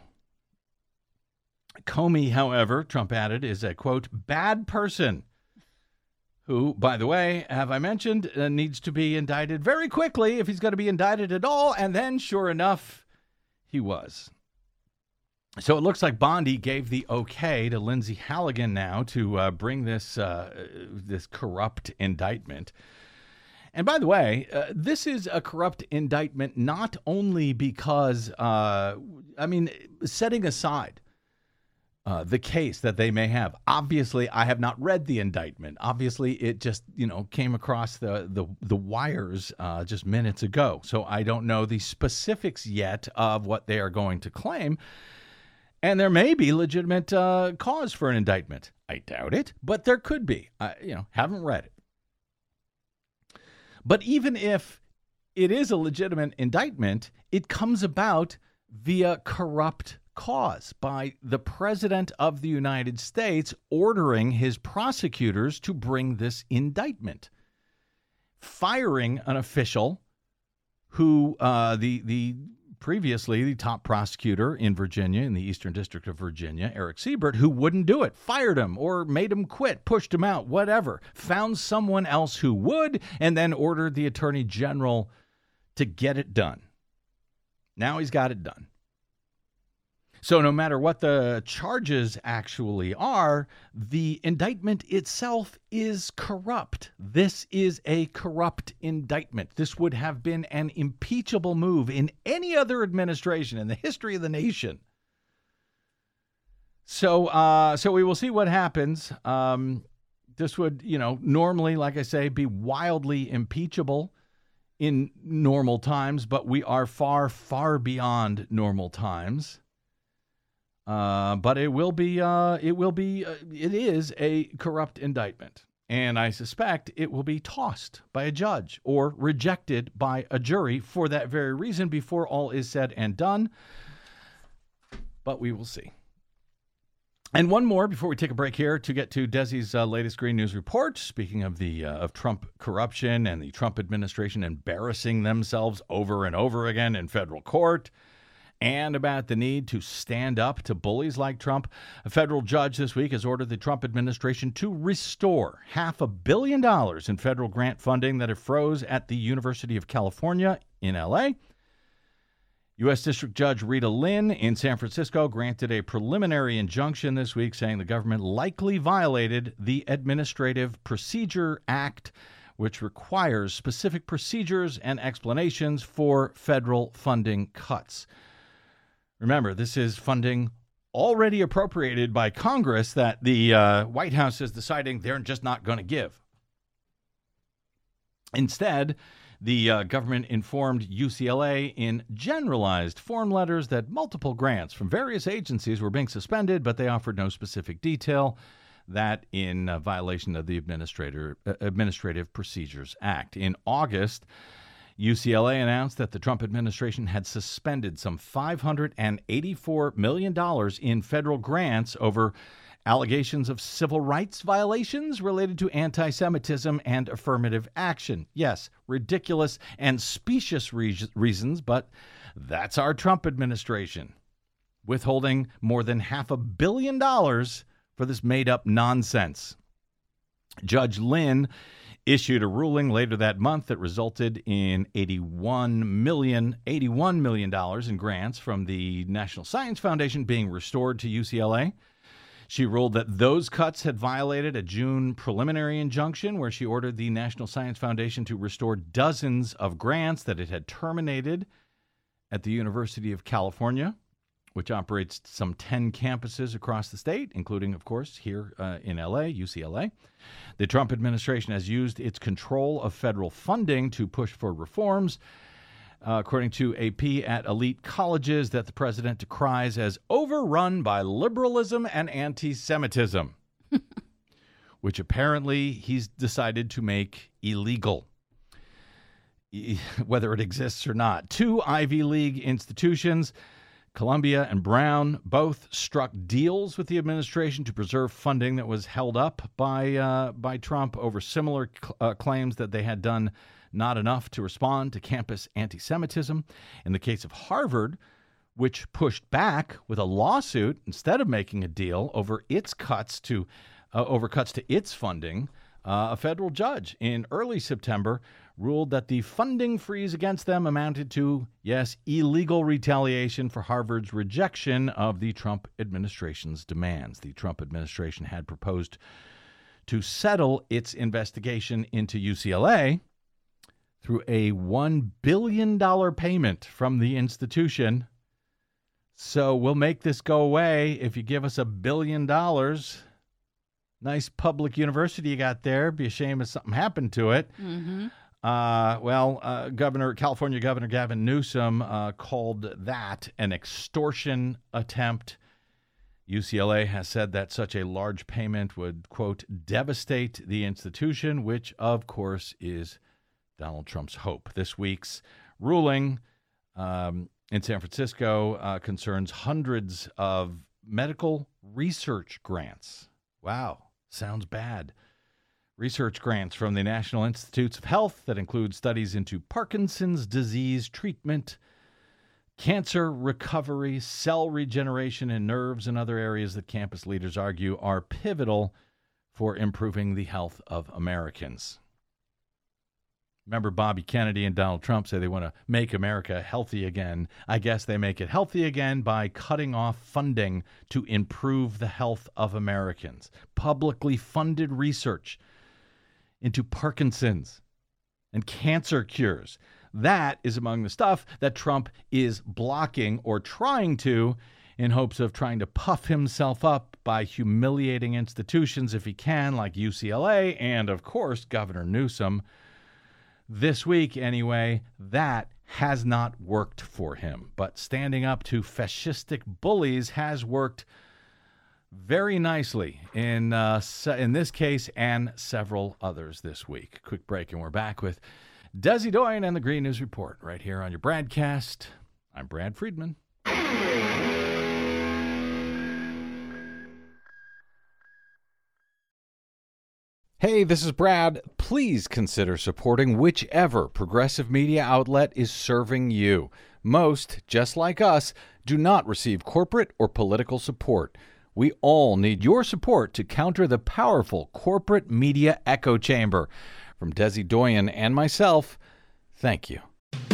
Speaker 2: Comey, however, Trump added, is a, quote, "bad person," who, by the way, have I mentioned, uh, needs to be indicted very quickly if he's going to be indicted at all. And then, sure enough, he was. So it looks like Bondi gave the okay to Lindsay Halligan now to uh, bring this uh, this corrupt indictment. And by the way, uh, this is a corrupt indictment not only because, uh, I mean, setting aside Uh, the case that they may have. Obviously, I have not read the indictment. Obviously, it just, you know, came across the the, the wires uh, just minutes ago. So I don't know the specifics yet of what they are going to claim. And there may be legitimate uh, cause for an indictment. I doubt it, but there could be. I, you know, haven't read it. But even if it is a legitimate indictment, it comes about via corrupt cause by the President of the United States ordering his prosecutors to bring this indictment, firing an official who uh, the the previously the top prosecutor in Virginia, in the Eastern District of Virginia, Eric Siebert, who wouldn't do it, fired him or made him quit, pushed him out, whatever, found someone else who would, and then ordered the Attorney General to get it done. Now he's got it done. So no matter what the charges actually are, the indictment itself is corrupt. This is a corrupt indictment. This would have been an impeachable move in any other administration in the history of the nation. So, uh, so we will see what happens. Um, this would, you know, normally, like I say, be wildly impeachable in normal times, but we are far, far beyond normal times. Uh, but it will be, uh, it will be, uh, it is a corrupt indictment. And I suspect it will be tossed by a judge or rejected by a jury for that very reason before all is said and done. But we will see. And one more before we take a break here to get to Desi's uh, latest Green News report. Speaking of the uh, of Trump corruption and the Trump administration embarrassing themselves over and over again in federal court, and about the need to stand up to bullies like Trump. A federal judge this week has ordered the Trump administration to restore half a billion dollars in federal grant funding that it froze at the University of California in L A. U S. District Judge Rita Lynn in San Francisco granted a preliminary injunction this week saying the government likely violated the Administrative Procedure Act, which requires specific procedures and explanations for federal funding cuts. Remember, this is funding already appropriated by Congress that the uh, White House is deciding they're just not going to give. Instead, the uh, government informed U C L A in generalized form letters that multiple grants from various agencies were being suspended, but they offered no specific detail, that in uh, violation of the Administrator, uh, Administrative Procedures Act. In August, U C L A announced that the Trump administration had suspended some five hundred eighty-four million dollars in federal grants over allegations of civil rights violations related to anti-Semitism and affirmative action. Yes, ridiculous and specious re- reasons, but that's our Trump administration, withholding more than half a billion dollars for this made-up nonsense. Judge Lynn issued a ruling later that month that resulted in eighty-one million dollars eighty-one million dollars in grants from the National Science Foundation being restored to U C L A. She ruled that those cuts had violated a June preliminary injunction where she ordered the National Science Foundation to restore dozens of grants that it had terminated at the University of California, which operates some ten campuses across the state, including, of course, here uh, in L A, U C L A. The Trump administration has used its control of federal funding to push for reforms, uh, according to A P, at elite colleges that the president decries as overrun by liberalism and anti-Semitism, which apparently he's decided to make illegal, whether it exists or not. Two Ivy League institutions, Columbia and Brown, both struck deals with the administration to preserve funding that was held up by uh, by Trump over similar cl- uh, claims that they had done not enough to respond to campus anti-Semitism. In the case of Harvard, which pushed back with a lawsuit instead of making a deal over its cuts to uh, over cuts to its funding, uh, a federal judge in early September ruled that the funding freeze against them amounted to, yes, illegal retaliation for Harvard's rejection of the Trump administration's demands. The Trump administration had proposed to settle its investigation into U C L A through a one billion dollars payment from the institution. So we'll make this go away if you give us a billion dollars. Nice public university you got there. Be a shame if something happened to it.
Speaker 4: Mm-hmm.
Speaker 2: Uh, well, uh, Governor, California Governor Gavin Newsom uh, called that an extortion attempt. U C L A has said that such a large payment would, quote, devastate the institution, which, of course, is Donald Trump's hope. This week's ruling um, in San Francisco uh, concerns hundreds of medical research grants. Wow, sounds bad. Research grants from the National Institutes of Health that include studies into Parkinson's disease treatment, cancer recovery, cell regeneration in nerves, and other areas that campus leaders argue are pivotal for improving the health of Americans. Remember, Bobby Kennedy and Donald Trump say they want to make America healthy again. I guess they make it healthy again by cutting off funding to improve the health of Americans. Publicly funded research into Parkinson's and cancer cures. That is among the stuff that Trump is blocking or trying to in hopes of trying to puff himself up by humiliating institutions if he can, like U C L A and, of course, Governor Newsom. This week, anyway, that has not worked for him. But standing up to fascistic bullies has worked very nicely in uh, in this case and several others this week. Quick break, and we're back with Desi Doyen and the Green News Report right here on your Bradcast. I'm Brad Friedman. Hey, this is Brad. Please consider supporting whichever progressive media outlet is serving you. Most, just like us, do not receive corporate or political support. We all need your support to counter the powerful corporate media echo chamber. From Desi Doyen and myself, thank you.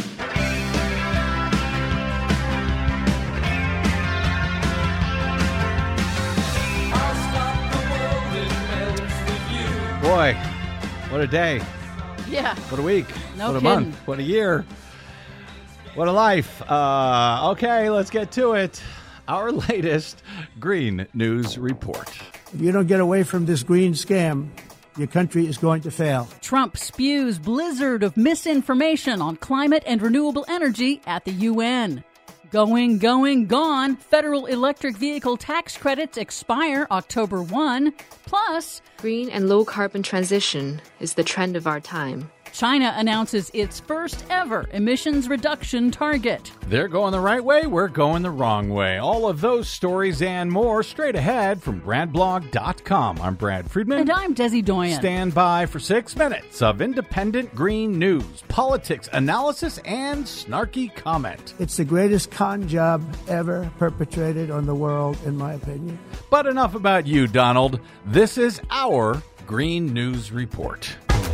Speaker 2: Boy, what a day.
Speaker 4: Yeah.
Speaker 2: What a week.
Speaker 4: No
Speaker 2: what a
Speaker 4: kidding.
Speaker 2: month. What a year. What a life. Uh, okay, let's get to it. Our latest Green News Report.
Speaker 6: If you don't get away from this green scam, your country is going to fail.
Speaker 4: Trump spews blizzard of misinformation on climate and renewable energy at the U N. Going, going, gone. Federal electric vehicle tax credits expire October first. Plus,
Speaker 7: green and low carbon transition is the trend of our time.
Speaker 4: China announces its first ever emissions reduction target.
Speaker 2: They're going the right way, we're going the wrong way. All of those stories and more straight ahead from brad blog dot com. I'm Brad Friedman.
Speaker 4: And I'm Desi Doyen.
Speaker 2: Stand by for six minutes of independent green news, politics, analysis, and snarky comment.
Speaker 6: It's the greatest con job ever perpetrated on the world, in my opinion.
Speaker 2: But enough about you, Donald. This is our Green News Report.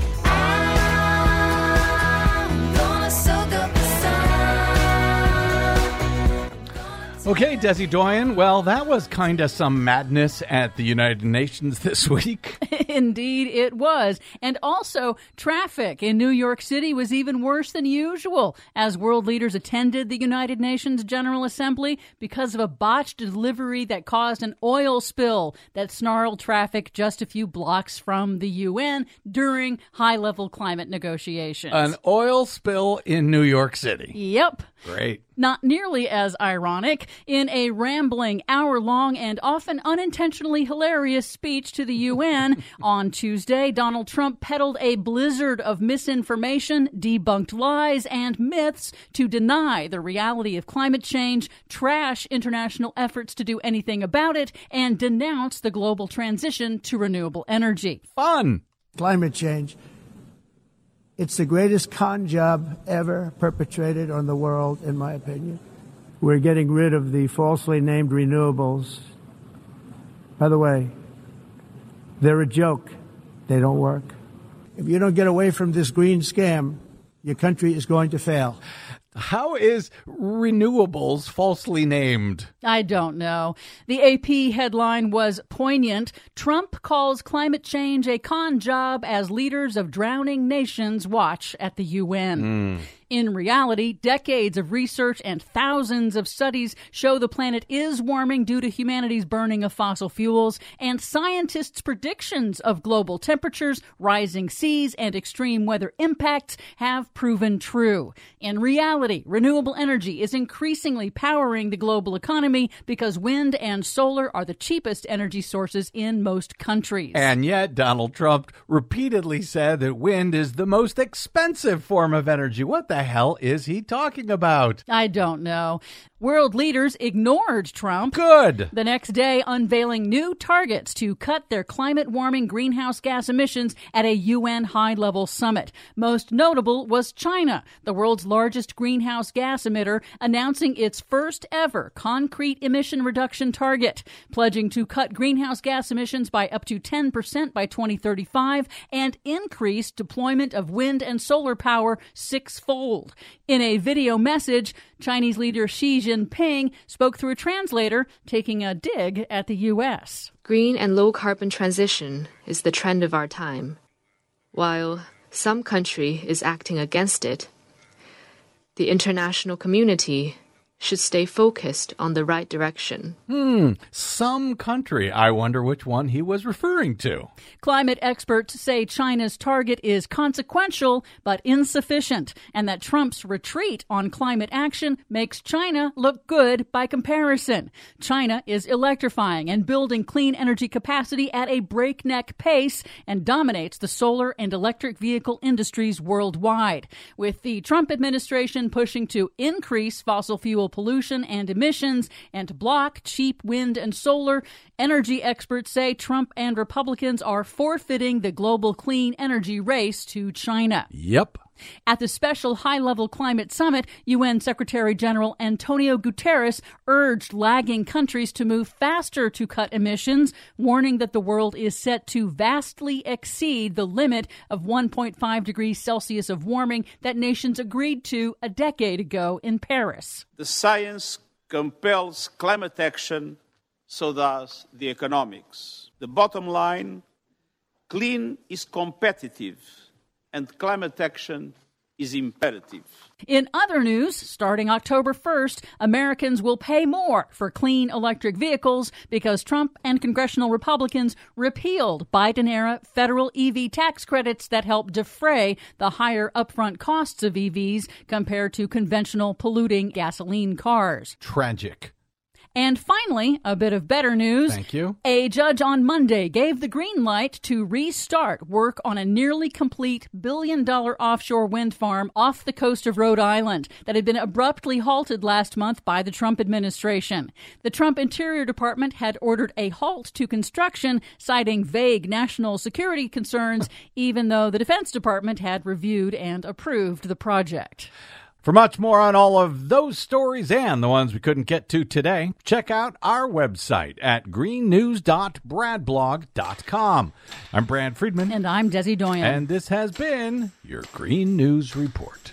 Speaker 2: Okay, Desi Doyen, well, that was kind of some madness at the United Nations this week.
Speaker 4: Indeed, it was. And also, traffic in New York City was even worse than usual as world leaders attended the United Nations General Assembly because of a botched delivery that caused an oil spill that snarled traffic just a few blocks from the U N during high-level climate negotiations.
Speaker 2: An oil spill in New York City.
Speaker 4: Yep.
Speaker 2: Great.
Speaker 4: Not nearly as ironic. In a rambling, hour-long, and often unintentionally hilarious speech to the U N on Tuesday, Donald Trump peddled a blizzard of misinformation, debunked lies, and myths to deny the reality of climate change, trash international efforts to do anything about it, and denounce the global transition to renewable energy.
Speaker 2: Fun.
Speaker 6: Climate change. It's the greatest con job ever perpetrated on the world, in my opinion. We're getting rid of the falsely named renewables. By the way, they're a joke. They don't work. If you don't get away from this green scam, your country is going to fail.
Speaker 2: How is renewables falsely named?
Speaker 4: I don't know. The A P headline was poignant. Trump calls climate change a con job as leaders of drowning nations watch at the U N. Mm. In reality, decades of research and thousands of studies show the planet is warming due to humanity's burning of fossil fuels, and scientists' predictions of global temperatures, rising seas, and extreme weather impacts have proven true. In reality, renewable energy is increasingly powering the global economy because wind and solar are the cheapest energy sources in most countries.
Speaker 2: And yet, Donald Trump repeatedly said that wind is the most expensive form of energy. What the The hell is he talking about?
Speaker 4: I don't know. World leaders ignored Trump.
Speaker 2: Good.
Speaker 4: The next day, unveiling new targets to cut their climate-warming greenhouse gas emissions at a U N high-level summit. Most notable was China, the world's largest greenhouse gas emitter, announcing its first-ever concrete emission reduction target, pledging to cut greenhouse gas emissions by up to ten percent by twenty thirty-five and increase deployment of wind and solar power sixfold. In a video message, Chinese leader Xi Jinping spoke through a translator, taking a dig at the U S.
Speaker 7: Green and low carbon transition is the trend of our time. While some country is acting against it, the international community should stay focused on the right direction.
Speaker 2: Hmm, some country. I wonder which one he was referring to.
Speaker 4: Climate experts say China's target is consequential but insufficient, and that Trump's retreat on climate action makes China look good by comparison. China is electrifying and building clean energy capacity at a breakneck pace and dominates the solar and electric vehicle industries worldwide, with the Trump administration pushing to increase fossil fuel pollution and emissions and block cheap wind and solar. Energy experts say Trump and Republicans are forfeiting the global clean energy race to China.
Speaker 2: Yep.
Speaker 4: At the special high-level climate summit, U N Secretary General Antonio Guterres urged lagging countries to move faster to cut emissions, warning that the world is set to vastly exceed the limit of one point five degrees Celsius of warming that nations agreed to a decade ago in Paris.
Speaker 8: The science compels climate action, so does the economics. The bottom line, clean is competitive, and climate action is imperative.
Speaker 4: In other news, starting October first, Americans will pay more for clean electric vehicles because Trump and congressional Republicans repealed Biden-era federal E V tax credits that help defray the higher upfront costs of E Vs compared to conventional polluting gasoline cars.
Speaker 2: Tragic.
Speaker 4: And finally, a bit of better news.
Speaker 2: Thank you.
Speaker 4: A judge on Monday gave the green light to restart work on a nearly complete billion-dollar offshore wind farm off the coast of Rhode Island that had been abruptly halted last month by the Trump administration. The Trump Interior Department had ordered a halt to construction, citing vague national security concerns, even though the Defense Department had reviewed and approved the project.
Speaker 2: For much more on all of those stories and the ones we couldn't get to today, check out our website at green news dot brad blog dot com. I'm Brad Friedman.
Speaker 4: And I'm Desi Doyen.
Speaker 2: And this has been your Green News Report.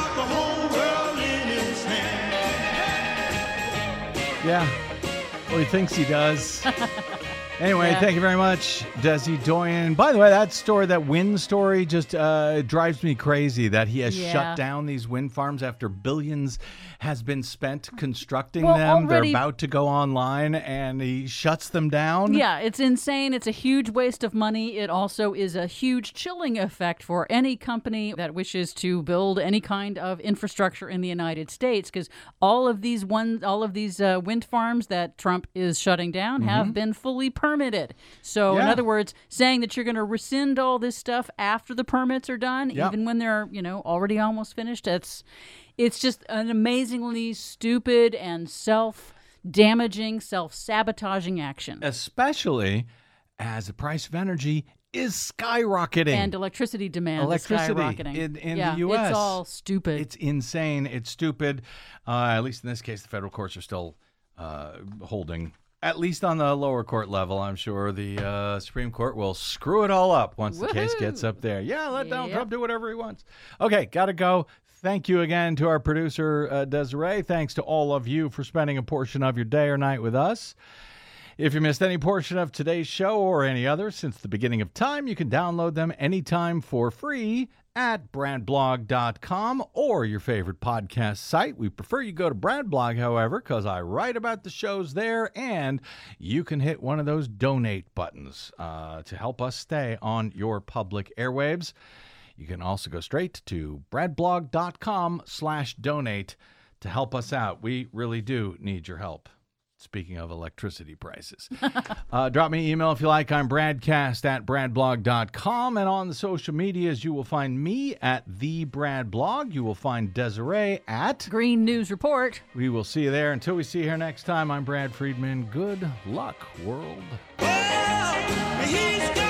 Speaker 2: Yeah, well, he thinks he does. Anyway, yeah. Thank you very much, Desi Doyen. By the way, that story, that wind story, just uh, drives me crazy that he has yeah. shut down these wind farms after billions has been spent constructing
Speaker 4: well,
Speaker 2: them.
Speaker 4: Already,
Speaker 2: They're about to go online, and he shuts them down.
Speaker 4: Yeah, it's insane. It's a huge waste of money. It also is a huge chilling effect for any company that wishes to build any kind of infrastructure in the United States, because all of these one, all of these uh, wind farms that Trump is shutting down mm-hmm. have been fully permitted. So, yeah. in other words, saying that you're going to rescind all this stuff after the permits are done, yep. even when they're, you know, already almost finished, it's it's just an amazingly stupid and self-damaging, self-sabotaging action.
Speaker 2: Especially as the price of energy is skyrocketing.
Speaker 4: And electricity demand
Speaker 2: electricity
Speaker 4: is skyrocketing.
Speaker 2: in, in
Speaker 4: yeah,
Speaker 2: the U S.
Speaker 4: It's all stupid.
Speaker 2: It's insane. It's stupid. Uh, at least in this case, the federal courts are still uh, holding. At least on the lower court level, I'm sure the uh, Supreme Court will screw it all up once
Speaker 4: Woo-hoo.
Speaker 2: the case gets up there. Yeah, let Donald
Speaker 4: yep.
Speaker 2: Trump do whatever he wants. Okay, gotta go. Thank you again to our producer, uh, Desiree. Thanks to all of you for spending a portion of your day or night with us. If you missed any portion of today's show or any other since the beginning of time, you can download them anytime for free at brad blog dot com or your favorite podcast site. We prefer you go to Bradblog, however, because I write about the shows there, and you can hit one of those donate buttons uh, to help us stay on your public airwaves. You can also go straight to bradblog dot com slash donate to help us out. We really do need your help. Speaking of electricity prices. uh, drop me an email if you like. I'm Bradcast at bradblog dot com. And on the social medias, you will find me at The Brad Blog. You will find Desiree at
Speaker 4: Green News Report.
Speaker 2: We will see you there. Until we see you here next time, I'm Brad Friedman. Good luck, world.
Speaker 3: Well, he's